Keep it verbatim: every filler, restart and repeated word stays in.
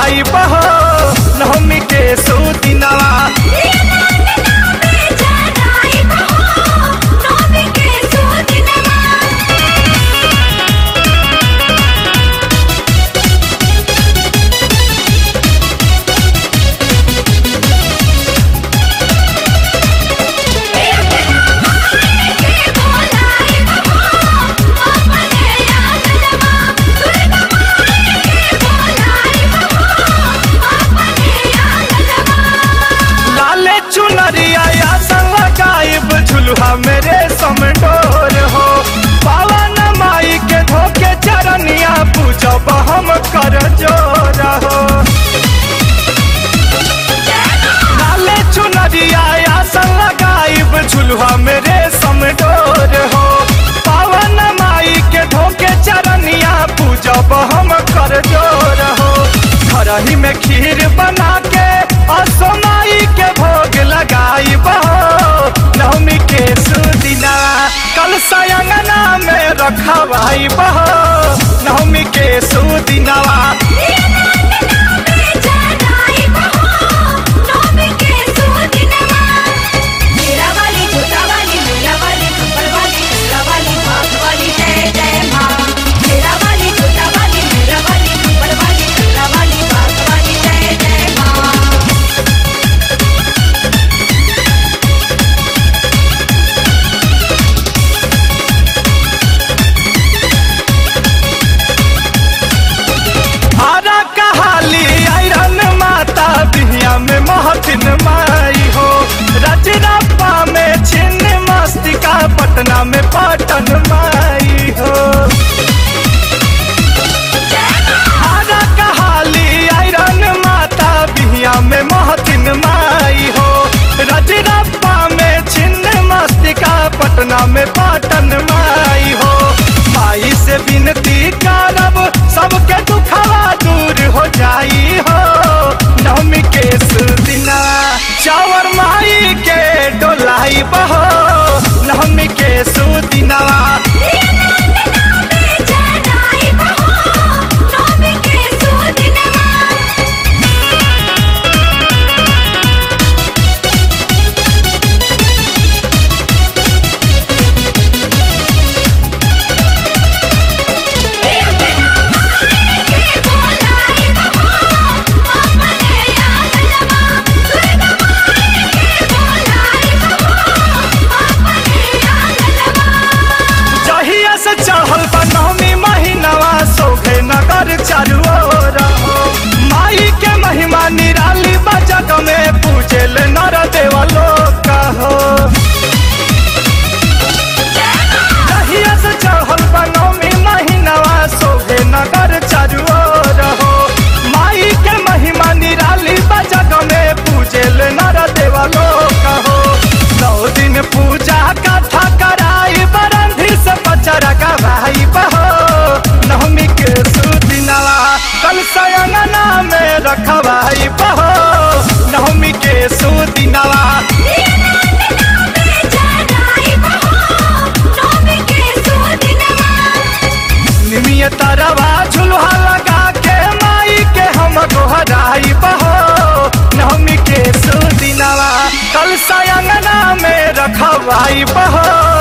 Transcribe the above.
रखवाई बहो नवमी के सुदिनवा। झुलुहा मेरे समडोर हो पावन माई के धोके चरनिया पूजब हम कर जोर हो। लाले चुनरिया आसन लगाइब झुलुहा मेरे समडोर हो पावन माई के धोके चरनिया पूजब हम कर जोर हो। घरही में खीर बना के असो माई के भोग लगाइब नवमी के सुदिना। कल सयंगना में रखवाई बहो नवमी के सुदिनवा। में महथिन माई हो रजरप्पा में छिन्न मस्तिका पटना में पाटन माई हो। आरा कहाली आयरन माता बिहिया में महथिन माई हो रजरप्पा में छिन्न मस्तिका पटना में पाटन माई हो। माई से विनती करब सबके दुखवा दूर हो जाई हो नवमी के सुदिना। चावर माई के डोलाई बहो नवमी के सुदिनवा। चढ़ल बा नवमी महीनावा शोभे नगर चारू ओर हो। माई के महिमा निराली बा जग में पूजेल नर देवा लोक हो। दहिया से चढ़ल बा नवमी महीनावा शोभे नगर चारू ओर हो। माई के महिमा निराली बा जग में पूजेल नर देवा लोक हो। नौ दिन पूजा कथा कराई बरंधी से बचरा का भाई बहो नवमी के सुदिनवा। कल सयंगना में रखवाई बहो नवमी के सुदिनवा। निमिय तरवा झुलुहा लगा के माई के हम गोहराई बहो नवमी के सुदिनवा। कल सयंगना में रखवाई बहो